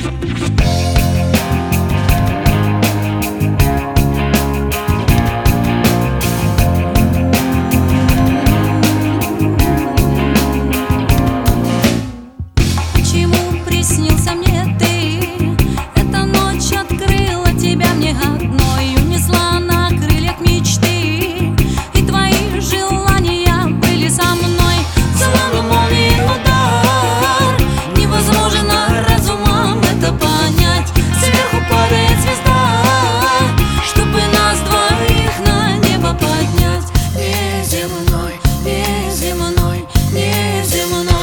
Снился мне ты, эта ночь открыла тебя мне одной, унесла на крыльях мечты, и твои желания были со мной. Словно молнией удар, невозможно разумом это понять. Сверху падает звезда, чтобы нас двоих на небо поднять. Неземной, неземной, неземной.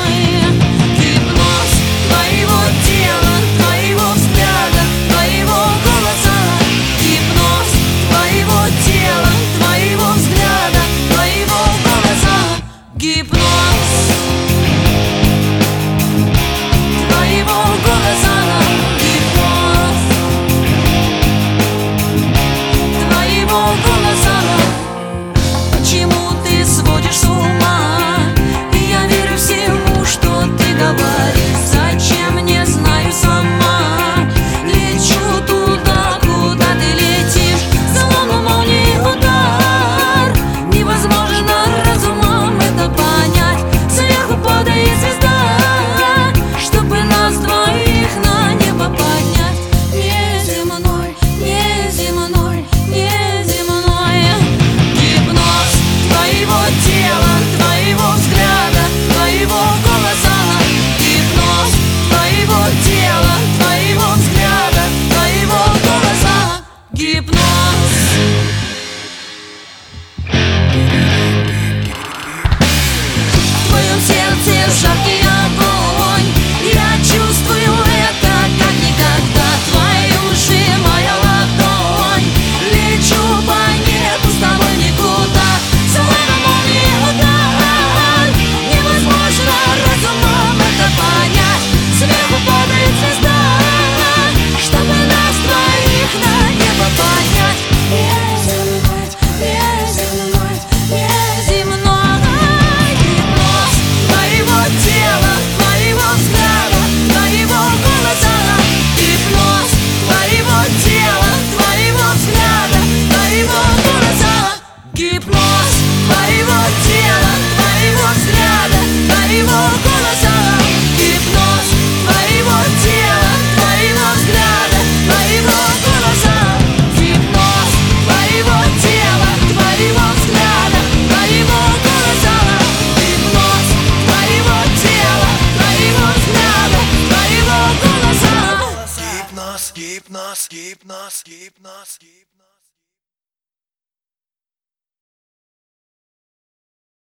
Твоего тела, твоего взгляда, твоего голоса. Гипноз твоего тела, твоего взгляда, твоего голоса. Гипноз твоего голоса. Гипноз твоего голоса. Почему ты сводишь с ума? И я верю всему, что ты говоришь. Зачем, не знаю сама. Лечу туда, куда ты летишь. Словно молнией удар, невозможно разумом это понять. Сверху падает звезда, чтобы нас двоих на небо поднять. Неземной, неземной, неземной. Гипноз твоего тела, твоего взгляда, твоего голоса. Твоего тела, твоего взгляда, твоего голоса. Гипноз. В твоем сердце жаркий огонь, я чувствую это как никогда. Твои уши, моя ладонь, лечу по небу с тобой никуда. Словно молнией удар, невозможно разумом это понять. Сверху падает звезда, чтобы нас двоих на небо поднять. Неземной, неземной, неземной. Гипноз твоего тела, твоего взгляда, твоего голоса. Гипноз твоего тела, твоего взгляда, твоего голоса. Гипноз твоего тела, твоего взгляда, твоего голоса. Гипноз твоего тела, твоего взгляда, твоего голоса. Гипноз твоего тела, твоего взгляда, твоего голоса. Гипноз твоего тела, твоего взгляда, твоего голоса. Гипноз, гипноз, гипноз, гипноз, гипноз.